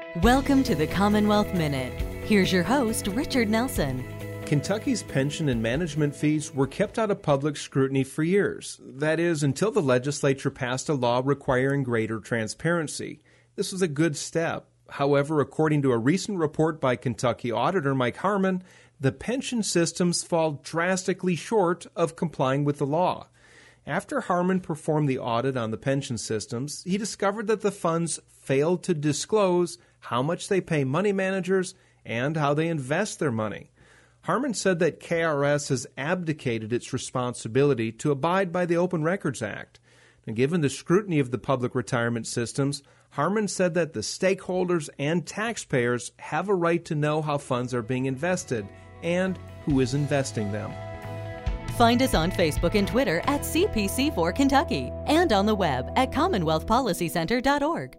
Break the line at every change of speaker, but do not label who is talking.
Welcome to the Commonwealth Minute. Here's your host, Richard Nelson.
Kentucky's pension and management fees were kept out of public scrutiny for years. That is, until the legislature passed a law requiring greater transparency. This was a good step. However, according to a recent report by Kentucky Auditor Mike Harmon, the pension systems fall drastically short of complying with the law. After Harmon performed the audit on the pension systems, he discovered that the funds failed to disclose how much they pay money managers and how they invest their money. Harmon said that KRS has abdicated its responsibility to abide by the Open Records Act. And given the scrutiny of the public retirement systems, Harmon said that the stakeholders and taxpayers have a right to know how funds are being invested and who is investing them.
Find us on Facebook and Twitter at CPC4 Kentucky and on the web at CommonwealthPolicyCenter.org.